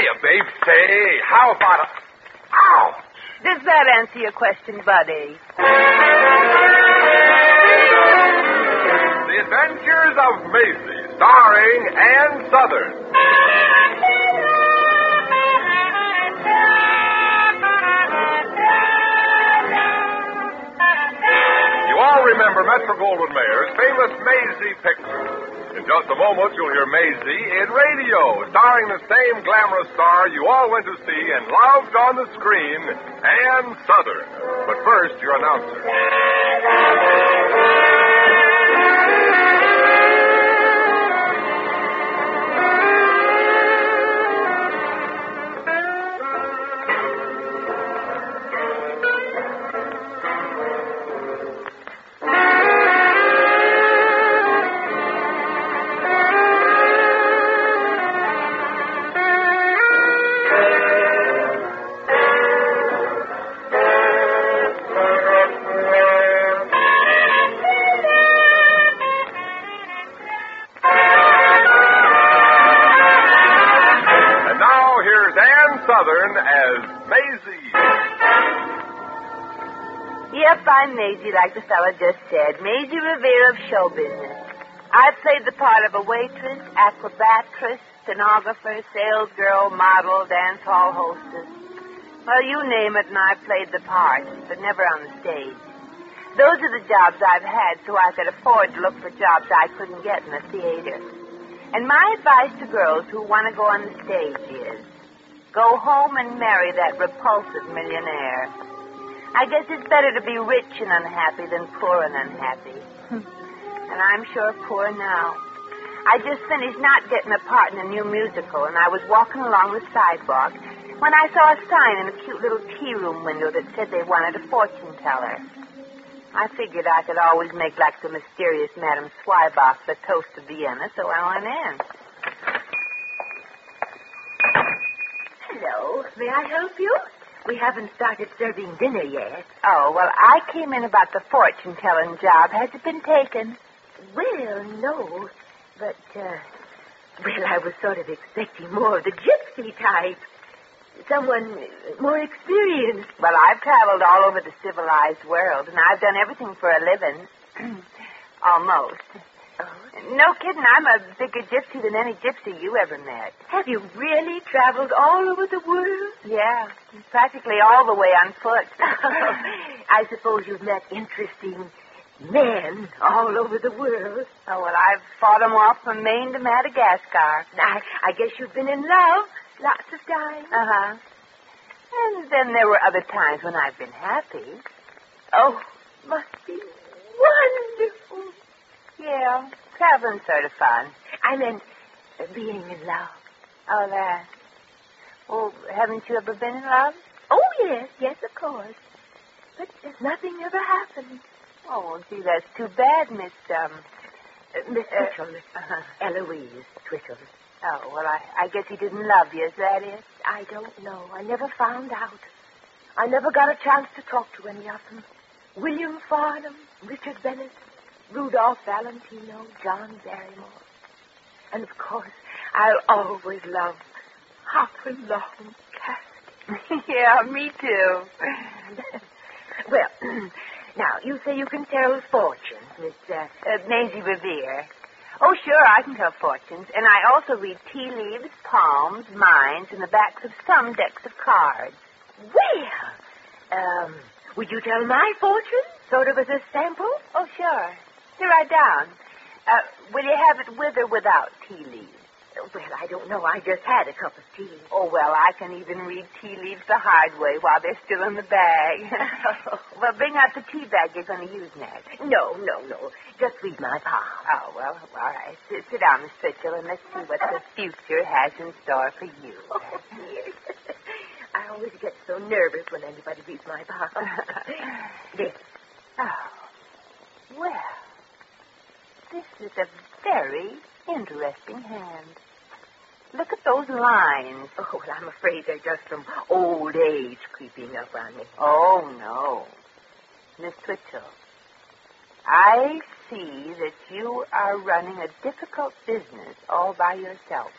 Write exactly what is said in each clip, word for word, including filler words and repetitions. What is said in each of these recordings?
Hiya, babe. Say, how about a... Ow! Does that answer your question, buddy? The Adventures of Maisie, starring Ann Southern. You all remember Metro-Goldwyn-Mayer's famous Maisie picture. In just a moment, you'll hear Maisie in radio, starring the same glamorous star you all went to see and loved on the screen, Ann Southern. But first, your announcer. Southern as Maisie. Yep, I'm Maisie, like the fella just said. Maisie Revere of show business. I've played the part of a waitress, acrobatress, stenographer, salesgirl, model, dance hall hostess. Well, you name it, and I've played the part, but never on the stage. Those are the jobs I've had so I could afford to look for jobs I couldn't get in the theater. And my advice to girls who want to go on the stage is, go home and marry that repulsive millionaire. I guess it's better to be rich and unhappy than poor and unhappy. And I'm sure poor now. I just finished not getting a part in a new musical, and I was walking along the sidewalk when I saw a sign in a cute little tea room window that said they wanted a fortune teller. I figured I could always make like the mysterious Madame Swibach the toast of Vienna, so I went in. Hello. May I help you? We haven't started serving dinner yet. Oh, well, I came in about the fortune-telling job. Has it been taken? Well, no. But, uh, well, I was sort of expecting more of the gypsy type. Someone more experienced. Well, I've traveled all over the civilized world, and I've done everything for a living. Almost. Oh. No kidding, I'm a bigger gypsy than any gypsy you ever met. Have you really traveled all over the world? Yeah, practically all the way on foot. I suppose you've met interesting men all over the world. Oh, well, I've fought them off from Maine to Madagascar. I, I guess you've been in love lots of times. Uh-huh. And then there were other times when I've been happy. Oh, must be wonderful. Yeah, traveling's sort of fun. I meant uh, being in love. Oh, that. Well, haven't you ever been in love? Oh, yes, yes, of course. But uh, nothing ever happened. Oh, gee, that's too bad, Miss, um... Uh, Miss uh, Twitchell. Uh-huh. Eloise Twitchell. Oh, well, I, I guess he didn't love you, is that it? I don't know. I never found out. I never got a chance to talk to any of them. William Farnham, Richard Bennett, Rudolph Valentino, John Barrymore. And, of course, I'll always love Hopalong Cassidy. Yeah, me too. Well, now, you say you can tell fortunes, Miss... Uh, uh, Maisie Revere. Oh, sure, I can tell fortunes. And I also read tea leaves, palms, minds, and the backs of some decks of cards. Well, um, would you tell my fortune, sort of as a sample? Oh, sure. Here, write down. Uh, will you have it with or without tea leaves? Well, I don't know. I just had a cup of tea. Oh, well, I can even read tea leaves the hard way while they're still in the bag. Well, bring out the tea bag you're going to use next. No, no, no. Just read my palm. Oh, well, all right. Sit, sit down, Miss Twitchell, and let's see what the future has in store for you. Oh, dear. I always get so nervous when anybody reads my palm. This. Oh, well, this is a very interesting hand. Look at those lines. Oh, well, I'm afraid they're just from old age creeping up on me. Oh, no. Miss Twitchell, I see that you are running a difficult business all by yourself.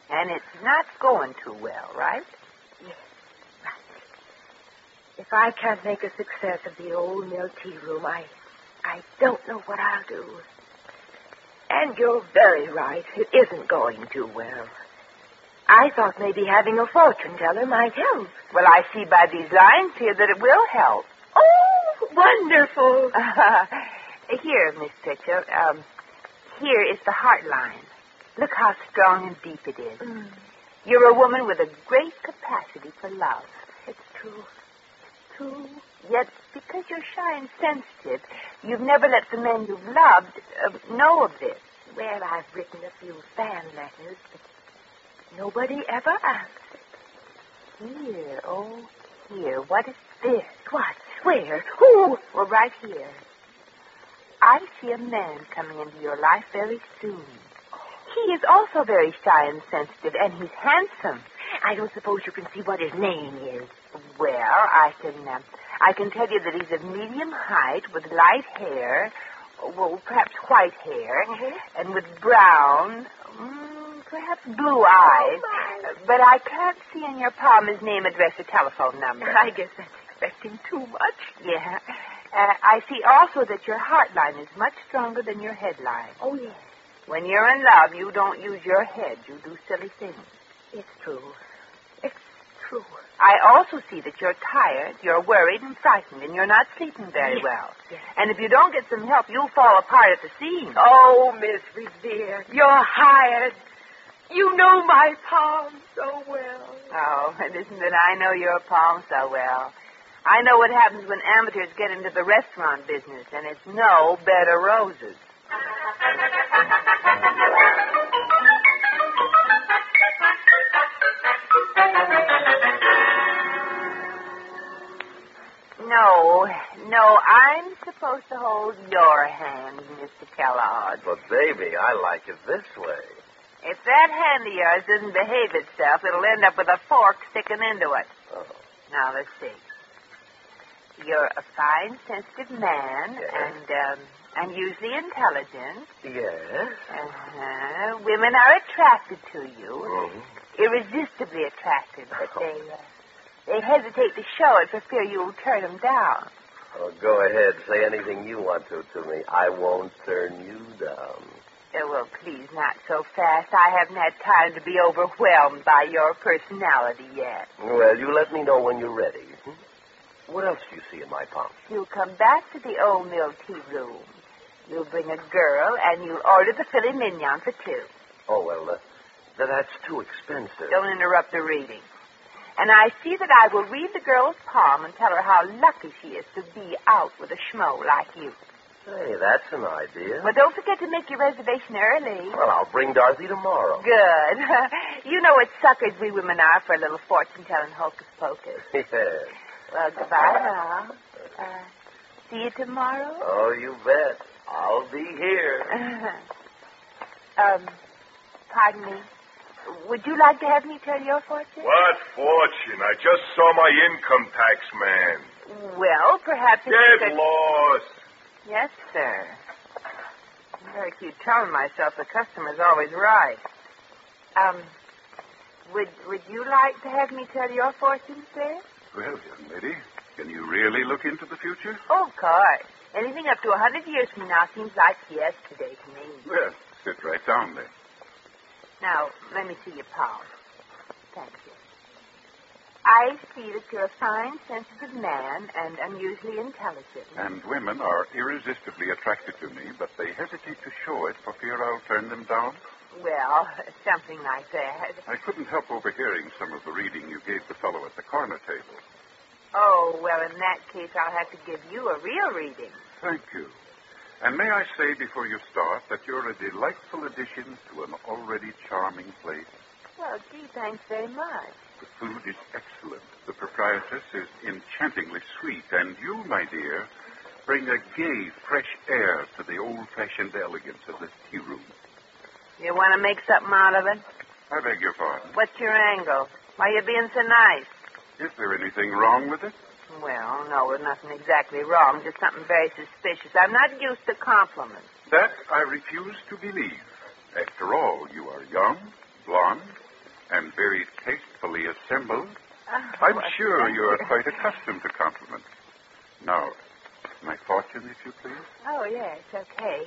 And it's not going too well, right? Yes, right. If I can't make a success of the old mill tea room, I, I don't know what I'll do. And you're very right. It isn't going too well. I thought maybe having a fortune teller might help. Well, I see by these lines here that it will help. Oh, wonderful. Uh, here, Miss Pitcher, um, here is the heart line. Look how strong and deep it is. Mm. You're a woman with a great capacity for love. It's true. It's true. Yet, because you're shy and sensitive, you've never let the men you've loved uh, know of this. Well, I've written a few fan letters, but nobody ever answered. Here, oh, here. What is this? What? Where? Who? Well, right here. I see a man coming into your life very soon. He is also very shy and sensitive, and he's handsome. I don't suppose you can see what his name is. Well, I can, uh, I can tell you that he's of medium height, with light hair, well, perhaps white hair, Mm-hmm. and with brown, mm, perhaps blue eyes. Oh, but I can't see in your palm his name, address, or telephone number. I guess that's expecting too much. Yeah. Uh, I see also that your heart line is much stronger than your head line. Oh, yes. When you're in love, you don't use your head. You do silly things. It's true. It's true. I also see that you're tired, you're worried and frightened, and you're not sleeping very Yes. well. Yes. And if you don't get some help, you'll fall apart at the seams. Oh, Miss Revere, you're hired. You know my palm so well. Oh, it isn't that I know your palm so well. I know what happens when amateurs get into the restaurant business, and it's no bed of roses. No, no, I'm supposed to hold your hand, Mister Kellogg. But, baby, I like it this way. If that hand of yours doesn't behave itself, it'll end up with a fork sticking into it. Oh. Now, let's see. You're a fine, sensitive man, Yes. and um, and usually intelligent. Yes? Uh-huh. Women are attracted to you, Mm-hmm. irresistibly attracted, but they uh, they hesitate to show it for fear you'll turn them down. Oh, go ahead. Say anything you want to to me. I won't turn you down. Oh, well, please, not so fast. I haven't had time to be overwhelmed by your personality yet. Well, you let me know when you're ready. Hmm? What else do you see in my palm? You'll come back to the old mill tea room. You'll bring a girl, and you'll order the filet mignon for two. Oh, well, uh, th- that's too expensive. Don't interrupt the reading. And I see that I will read the girl's palm and tell her how lucky she is to be out with a schmo like you. Hey, that's an idea. But don't forget to make your reservation early. Well, I'll bring Dorothy tomorrow. Good. You know what suckers we women are for a little fortune-telling hocus-pocus. Yes. Well, goodbye now. Uh, see you tomorrow? Oh, you bet. I'll be here. um, pardon me. Would you like to have me tell your fortune? What fortune? I just saw my income tax man. Well, perhaps it's... Get a- lost. Yes, sir. I better keep telling myself the customer's always right. Um, would would you like to have me tell your fortune, sir? Well, young lady, can you really look into the future? Oh, of course. Anything up to a hundred years from now seems like yesterday to me. Well, sit right down then. Now, let me see your palm. Thank you. I see that you're a fine, sensitive man and unusually intelligent. And women are irresistibly attracted to me, but they hesitate to show it for fear I'll turn them down. Well, something like that. I couldn't help overhearing some of the reading you gave the fellow at the corner table. Oh, well, in that case, I'll have to give you a real reading. Thank you. And may I say before you start that you're a delightful addition to an already charming place. Well, gee, thanks very much. The food is excellent. The proprietress is enchantingly sweet. And you, my dear, bring a gay, fresh air to the old-fashioned elegance of this tea room. You want to make something out of it? I beg your pardon. What's your angle? Why are you being so nice? Is there anything wrong with it? Well, no, there's nothing exactly wrong, just something very suspicious. I'm not used to compliments. That I refuse to believe. After all, you are young, blonde, humbled. Oh, I'm what sure a- you are quite accustomed to compliments. Now, my fortune, if you please. Oh, yes, okay.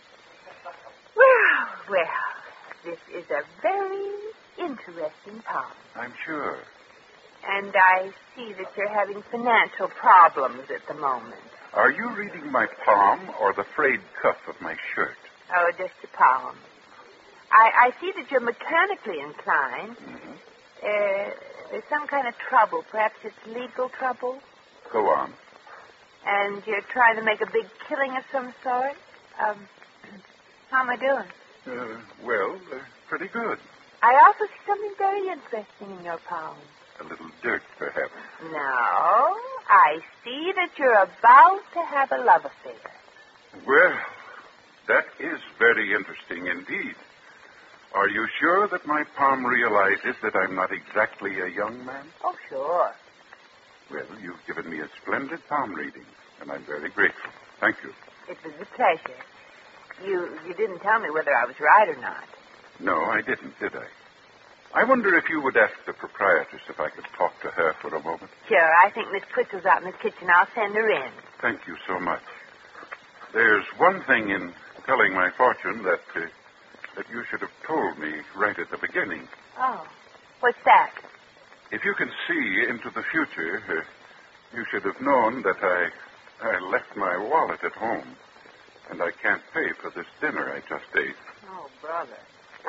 Well, well, this is a very interesting poem. I'm sure. And I see that you're having financial problems at the moment. Are you reading my palm or the frayed cuff of my shirt? Oh, just a poem. I, I see that you're mechanically inclined. Mm-hmm. Uh, there's some kind of trouble. Perhaps it's legal trouble. Go on. And you're trying to make a big killing of some sort. Um, how am I doing? Uh, well, uh, pretty good. I also see something very interesting in your poem. A little dirt, perhaps. No, I see that you're about to have a love affair. Well, that is very interesting indeed. Are you sure that my palm realizes that I'm not exactly a young man? Oh, sure. Well, you've given me a splendid palm reading, and I'm very grateful. Thank you. It was a pleasure. You you didn't tell me whether I was right or not. No, I didn't, did I? I wonder if you would ask the proprietress if I could talk to her for a moment. Sure, I think Miss Twitchell's out in the kitchen. I'll send her in. Thank you so much. There's one thing in telling my fortune that uh, that you should have told me right at the beginning. Oh, what's that? If you can see into the future, uh, you should have known that I I left my wallet at home, and I can't pay for this dinner I just ate. Oh, brother.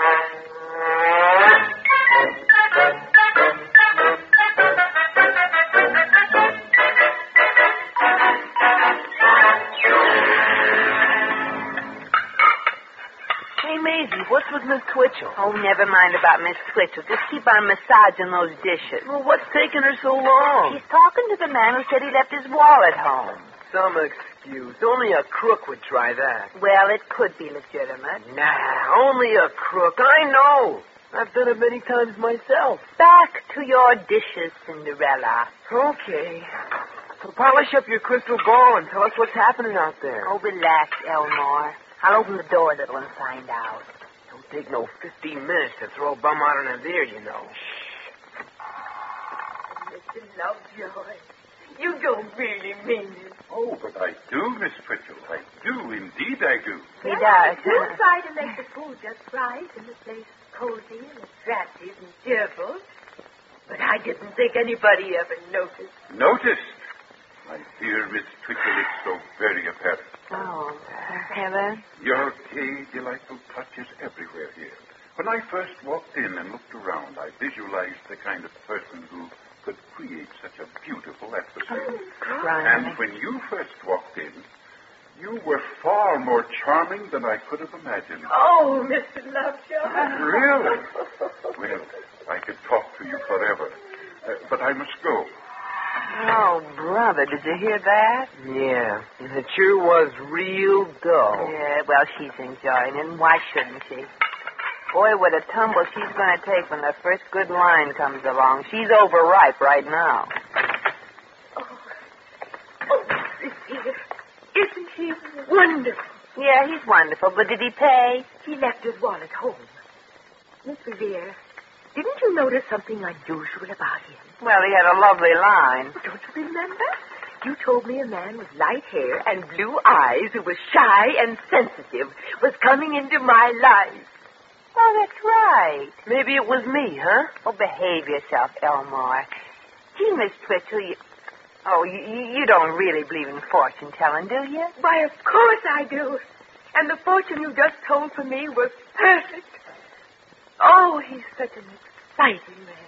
Hey, Maisie, what's with Miss Twitchell? Oh, never mind about Miss Twitchell. Just keep on massaging those dishes. Well, what's taking her so long? She's talking to the man who said he left his wallet home. Some excuse. Only a crook would try that. Well, it could be legitimate. Nah, only a crook. I know. I've done it many times myself. Back to your dishes, Cinderella. Okay. So polish up your crystal ball and tell us what's happening out there. Oh, relax, Elmore. I'll open the door a little and find out. Don't take no fifteen minutes to throw a bum out in a beer, you know. Mister Lovejoy, you don't really mean it. Oh, but I do, Miss Twitchell. I do. Indeed, I do. He does. You try to make the food just right and the place cozy and attractive and cheerful. But I didn't think anybody ever noticed. Noticed? My dear Miss Twitchell, it's so very apparent. Oh, Helen. Your gay, delightful touch is everywhere here. When I first walked in and looked around, I visualized the kind of person who could create such a beautiful atmosphere. Crying. And when you first walked in, you were far more charming than I could have imagined. Oh, Mister Lovejoy. Really? Well, I could talk to you forever. Uh, but I must go. Oh, brother, did you hear that? Yeah, and it sure was real dull. Yeah, well, she's enjoying it, and why shouldn't she? Boy, what a tumble she's going to take when the first good line comes along. She's overripe right now. Oh, oh, this dear. Isn't he wonderful? Yeah, he's wonderful, but did he pay? He left his wallet home. Miss Revere, didn't you notice something unusual about him? Well, he had a lovely line. Don't you remember? You told me a man with light hair and blue eyes who was shy and sensitive was coming into my life. Oh, that's right. Maybe it was me, huh? Oh, behave yourself, Elmore. Gee, Miss Twitchell, you... Oh, you, you don't really believe in fortune telling, do you? Why, of course I do. And the fortune you just told for me was perfect. Oh, he's such an exciting man.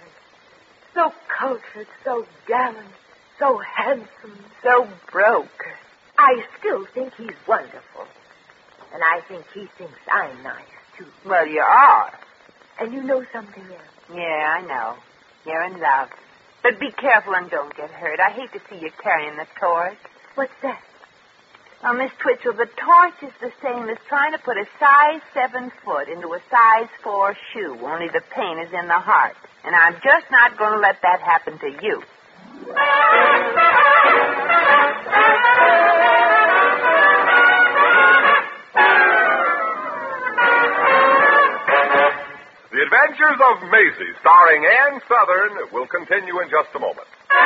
So cultured, so gallant, so handsome, So broke. I still think he's wonderful. And I think he thinks I'm nice, too. Well, you are. And you know something else. Yeah, I know. You're in love. But be careful and don't get hurt. I hate to see you carrying the torch. What's that? Now, Miss Twitchell, the torch is the same as trying to put a size seven foot into a size four shoe, only the pain is in the heart. And I'm just not going to let that happen to you. The Adventures of Maisie, starring Ann Southern, will continue in just a moment.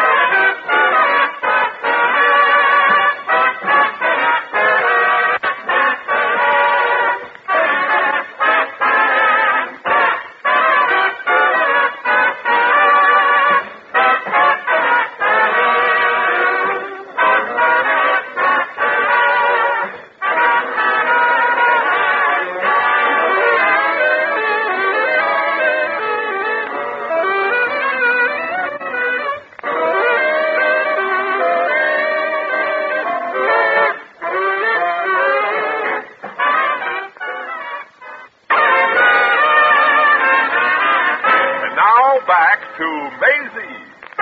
Back to Maisie.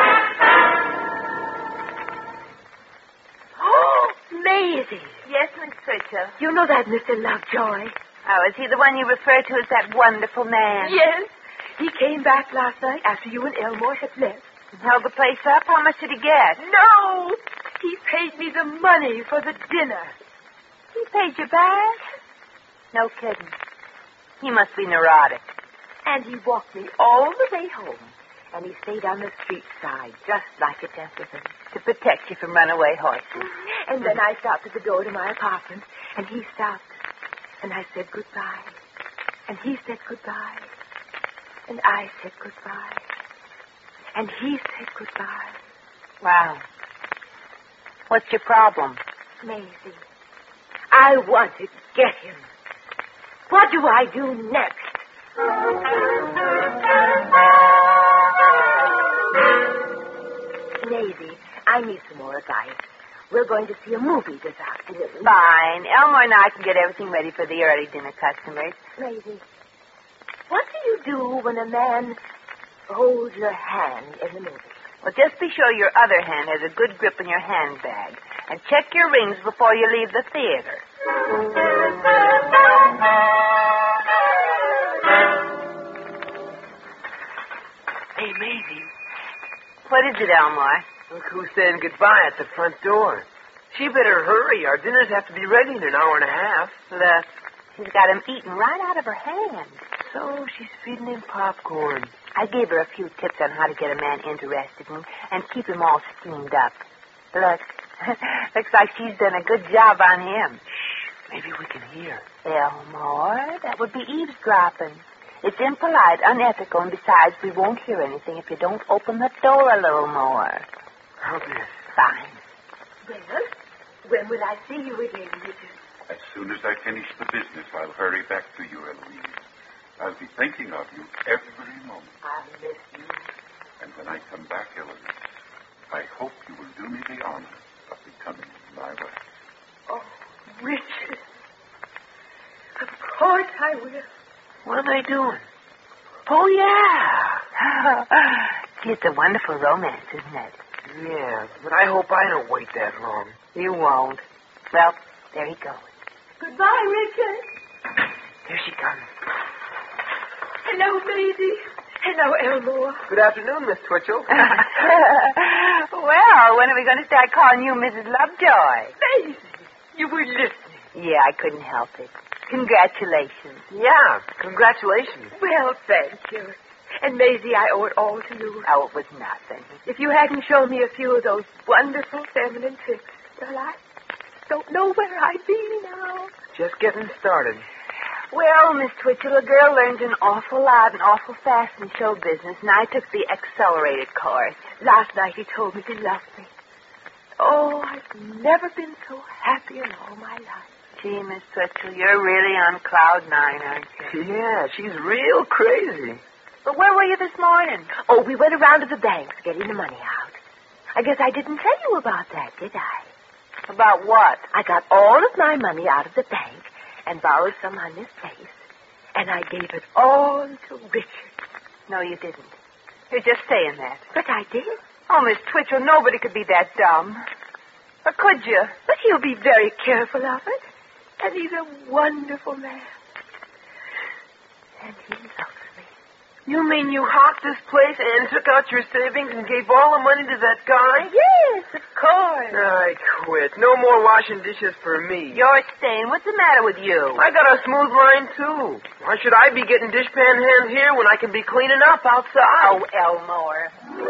Oh, Maisie. Yes, Miss Twitchell. You know that Mister Lovejoy? Oh, is he the one you refer to as that wonderful man? Yes. He came back last night after you and Elmore had left. And held the place up? How much did he get? No! He paid me the money for the dinner. He paid you back? No kidding. He must be neurotic. And he walked me all the way home. And he stayed on the street side, just like a gentleman. To protect you from runaway horses. And then I stopped at the door to my apartment, and he stopped. And I said goodbye. And he said goodbye. And I said goodbye. And he said goodbye. Wow. What's your problem? Maisie, I want to get him. What do I do next? Maisie, I need some more advice. We're going to see a movie this afternoon. Fine. Elmore and I can get everything ready for the early dinner customers. Maisie, what do you do when a man holds your hand in the movie? Well, just be sure your other hand has a good grip on your handbag. And check your rings before you leave the theater. Hey, Maisie. What is it, Elmore? Look who's saying goodbye at the front door. She better hurry. Our dinners have to be ready in an hour and a half. Look, she's got him eaten right out of her hand. So she's feeding him popcorn. I gave her a few tips on how to get a man interested in and keep him all steamed up. Look, looks like she's done a good job on him. Shh, maybe we can hear. Elmore, that would be eavesdropping. It's impolite, unethical, and besides, we won't hear anything if you don't open the door a little more. How this? Fine. Well, when will I see you again, Richard? As soon as I finish the business, I'll hurry back to you, Eloise. I'll be thinking of you every moment. I'll miss you. And when I come back, Eloise, I hope you will do me the honor of becoming my wife. Oh, Richard. Of course I will. What are they doing? Oh, yeah. It's a wonderful romance, isn't it? Yeah, but I hope I don't wait that long. You won't. Well, there he goes. Goodbye, Richard. Here she comes. Hello, Maisie. Hello, Elmore. Good afternoon, Miss Twitchell. Well, when are we going to start calling you Missus Lovejoy? Maisie, you were listening. Yeah, I couldn't help it. Congratulations. Yeah, congratulations. Well, thank you. And, Maisie, I owe it all to you. Oh, it was nothing. If you hadn't shown me a few of those wonderful feminine tricks, well, I don't know where I'd be now. Just getting started. Well, Miss Twitchell, a girl learns an awful lot and awful fast in show business, and I took the accelerated course. Last night he told me he loved me. Oh, I've never been so happy in all my life. Gee, Miss Twitchell, you're really on cloud nine, aren't you? Yeah, she's real crazy. But where were you this morning? Oh, we went around to the banks getting the money out. I guess I didn't tell you about that, did I? About what? I got all of my money out of the bank and borrowed some on this place, and I gave it all to Richard. No, you didn't. You're just saying that. But I did. Oh, Miss Twitchell, nobody could be that dumb. Or could you? But he'll be very careful of it. And he's a wonderful man. And he loves me. You mean you hawked this place and took out your savings and gave all the money to that guy? Yes, of course. I quit. No more washing dishes for me. You're staying. What's the matter with you? I got a smooth line, too. Why should I be getting dishpan hands here when I can be cleaning up outside? Oh, Elmore.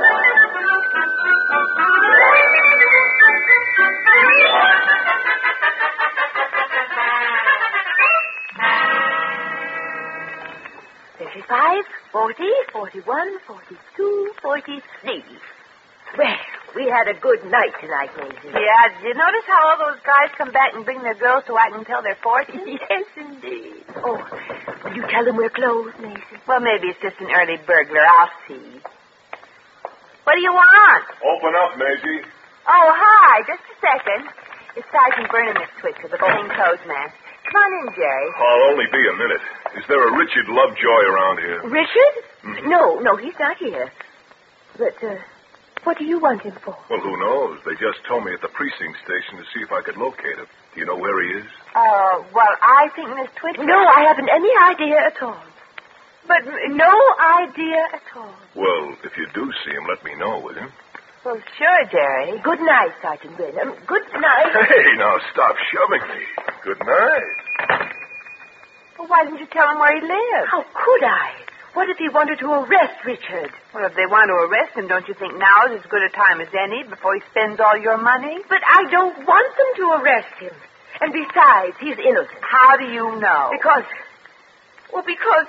Thirty-five, forty, forty-one, forty-two, forty-three. Well, we had a good night tonight, Maisie. Yeah, did you notice how all those guys come back and bring their girls so I can tell their fortunes? Yes, indeed. Oh, will you tell them we're closed, Maisie? Well, maybe it's just an early burglar. I'll see. What do you want? Open up, Maisie. Oh, hi. Just a second. It's Sergeant Burnham, Miss Twitchell, the plainclothes man. Come on in, Jerry. I'll only be a minute. Is there a Richard Lovejoy around here? Richard? Mm-hmm. No, no, he's not here. But, uh, what do you want him for? Well, who knows? They just told me at the precinct station to see if I could locate him. Do you know where he is? Uh, well, I think Miss Twitchell... No, I haven't any idea at all. But no idea at all. Well, if you do see him, let me know, will you? Well, sure, Jerry. Good night, Sergeant Burnham. Good night. Hey, now stop shoving me. Good night. Well, why didn't you tell him where he lived? How could I? What if he wanted to arrest Richard? Well, if they want to arrest him, don't you think now is as good a time as any before he spends all your money? But I don't want them to arrest him. And besides, he's innocent. How do you know? Because... Well, because...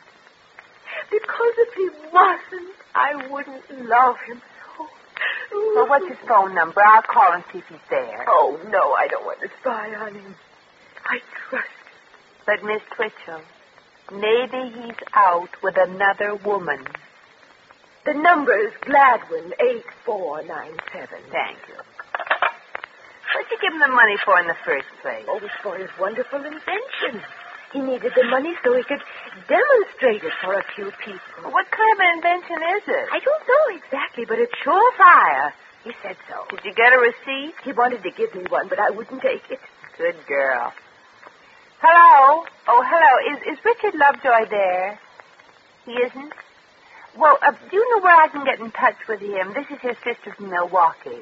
Because if he wasn't, I wouldn't love him so. Well, what's his phone number? I'll call and see if he's there. Oh, no, I don't want to spy on him. I trust him. But, Miss Twitchell, maybe he's out with another woman. The number is Gladwin, eight four nine seven. Thank you. What'd you give him the money for in the first place? Oh, it was for his wonderful invention. He needed the money so he could demonstrate it for a few people. Well, what kind of an invention is it? I don't know exactly, but it's surefire. He said so. Did you get a receipt? He wanted to give me one, but I wouldn't take it. Good girl. Hello? Oh, hello. Is is Richard Lovejoy there? He isn't? Well, uh, do you know where I can get in touch with him? This is his sister from Milwaukee.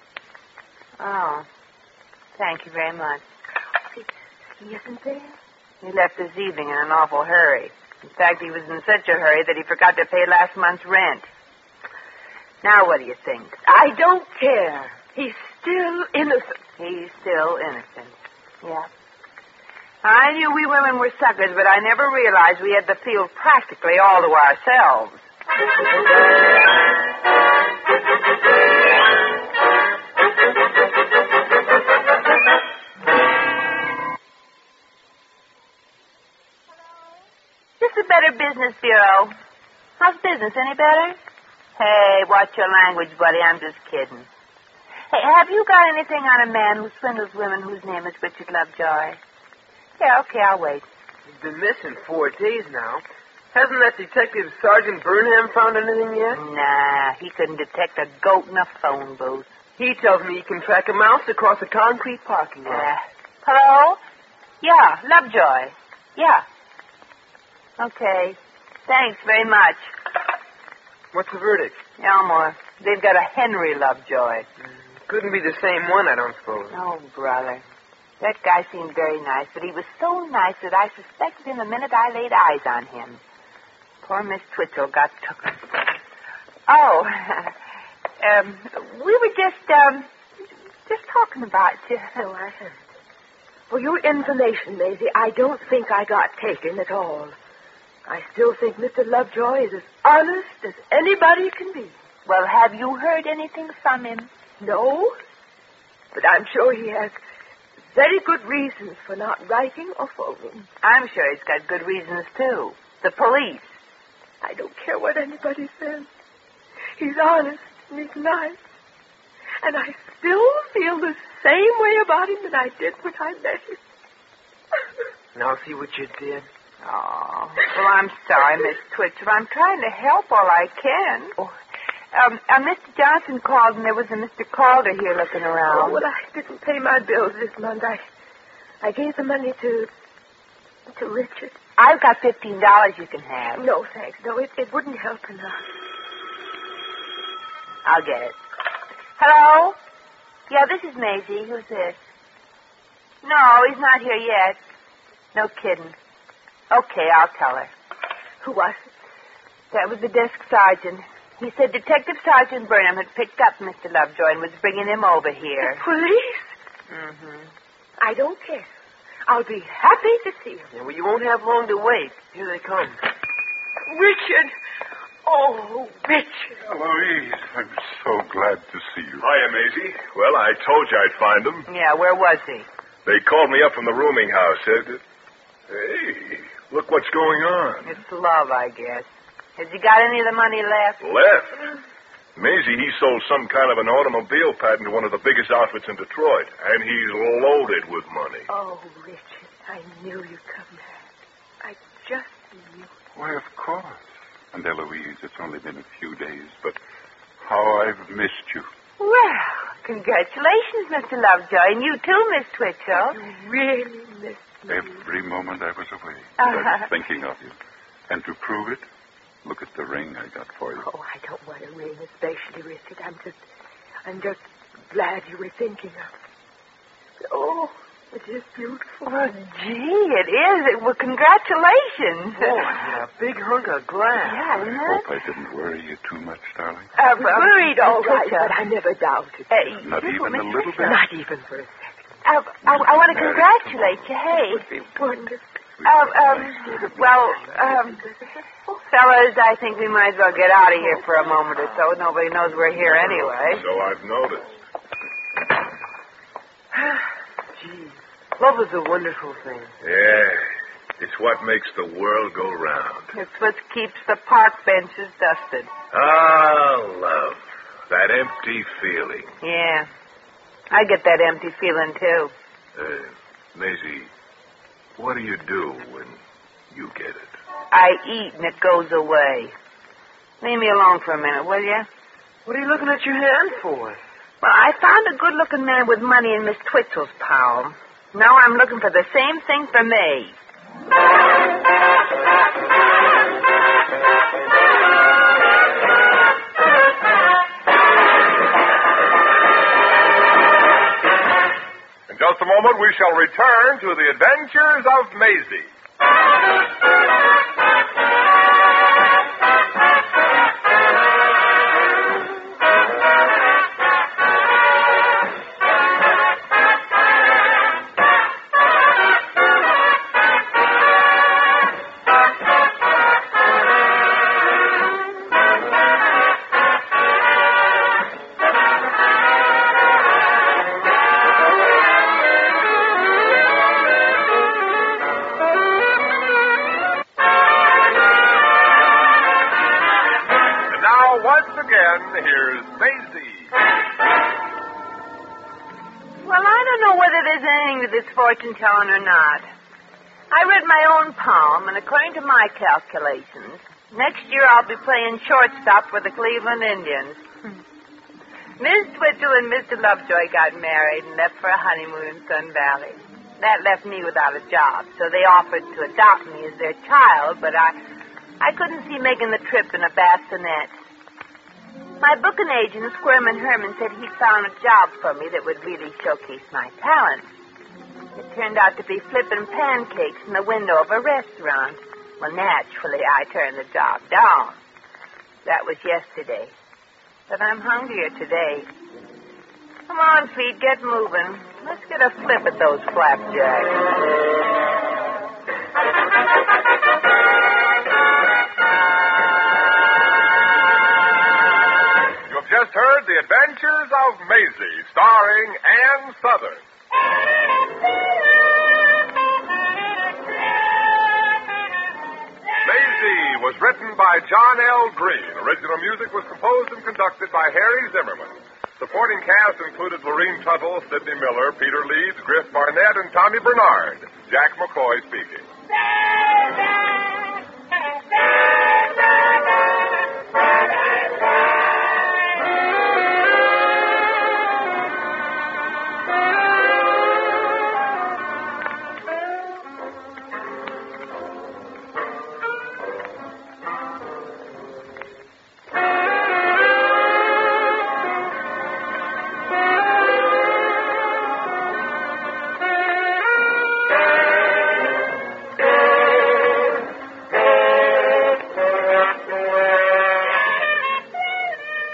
Oh. Thank you very much. He isn't there? He left this evening in an awful hurry. In fact, he was in such a hurry that he forgot to pay last month's rent. Now, what do you think? I don't care. He's still innocent. He's still innocent. Yeah. I knew we women were suckers, but I never realized we had the field practically all to ourselves. This is Better Business Bureau. How's business? Any better? Hey, watch your language, buddy. I'm just kidding. Hey, have you got anything on a man who swindles women whose name is Richard Lovejoy? Yeah, okay, I'll wait. He's been missing four days now. Hasn't that detective Sergeant Burnham found anything yet? Nah, he couldn't detect a goat in a phone booth. He tells me he can track a mouse across a concrete parking lot. Uh, hello? Yeah, Lovejoy. Yeah. Okay. Thanks very much. What's the verdict? Elmore. They've got a Henry Lovejoy. Mm, couldn't be the same one, I don't suppose. Oh, brother. That guy seemed very nice, but he was so nice that I suspected him the minute I laid eyes on him. Poor Miss Twitchell got took. Oh, um, we were just, um, just talking about you. Oh, I heard. For your information, Maisie, I don't think I got taken at all. I still think Mister Lovejoy is as honest as anybody can be. Well, have you heard anything from him? No, but I'm sure he has very good reasons for not writing or phoning. I'm sure he's got good reasons, too. The police. I don't care what anybody says. He's honest and he's nice. And I still feel the same way about him that I did when I met him. Now see what you did? Oh, well, I'm sorry, Miss Twitchell. I'm trying to help all I can. Oh, um, uh, Mister Johnson called, and there was a Mister Calder here looking around. Oh, well, I didn't pay my bills this month. I, I gave the money to, to Richard. I've got fifteen dollars you can have. No, thanks. No, it, it wouldn't help enough. I'll get it. Hello? Yeah, this is Maisie. Who's this? No, he's not here yet. No kidding. Okay, I'll tell her. Who was it? That was the desk sergeant. He said Detective Sergeant Burnham had picked up Mister Lovejoy and was bringing him over here. The police? Mm-hmm. I don't care. I'll be happy to see him. Yeah, well, you won't have long to wait. Here they come. Richard! Oh, Richard. Eloise, I'm so glad to see you. Hiya, Maisie. Well, I told you I'd find him. Yeah, where was he? They called me up from the rooming house. Said, hey, look what's going on. It's love, I guess. Has he got any of the money left? Left? Maisie, he sold some kind of an automobile patent to one of the biggest outfits in Detroit, and he's loaded with money. Oh, Richard, I knew you'd come back. I just knew. Why, of course. And Eloise, it's only been a few days, but how I've missed you. Well, congratulations, Mister Lovejoy, and you too, Miss Twitchell. You really missed me. Every moment I was away, Uh-huh. I was thinking of you. And to prove it, look at the ring I got for you. Oh, I don't want a ring, especially, Richard. I'm just, I'm just glad you were thinking of it. Oh, it is beautiful. Oh, gee, it is. Well, congratulations. Oh, yeah, a big hunk of glass. Yeah, isn't I it? hope I didn't worry you too much, darling. Uh, I was worried, all right, Twitchell. but I never doubted. Uh, Not you, even Miss a little Twitchell. bit? Not even for a second. Uh, I, I want to congratulate you. Hey. Be wonderful. Uh, um, well, um, fellas, I think we might as well get out of here for a moment or so. Nobody knows we're here anyway. So I've noticed. Gee, love is a wonderful thing. Yeah, it's what makes the world go round. It's what keeps the park benches dusted. Ah, love. That empty feeling. Yeah. I get that empty feeling, too. Uh, Maisie, what do you do when you get it? I eat and it goes away. Leave me alone for a minute, will you? What are you looking at your hand for? Well, I found a good-looking man with money in Miss Twitchell's palm. Now I'm looking for the same thing for me. In just a moment, we shall return to the adventures of Maisie. Once again, here's Maisie. Well, I don't know whether there's anything to this fortune telling or not. I read my own palm, and according to my calculations, next year I'll be playing shortstop for the Cleveland Indians. Miss Twitchell and Mister Lovejoy got married and left for a honeymoon in Sun Valley. That left me without a job, so they offered to adopt me as their child, but I, I couldn't see making the trip in a bassinet. My booking agent, Squirman Herman, said he'd found a job for me that would really showcase my talent. It turned out to be flipping pancakes in the window of a restaurant. Well, naturally, I turned the job down. That was yesterday. But I'm hungrier today. Come on, feet, get moving. Let's get a flip at those flapjacks. Just heard The Adventures of Maisie, starring Ann Southern. Maisie was written by John L. Green. Original music was composed and conducted by Harry Zimmerman. Supporting cast included Lorene Tuttle, Sidney Miller, Peter Leeds, Griff Barnett, and Tommy Bernard. Jack McCoy speaking.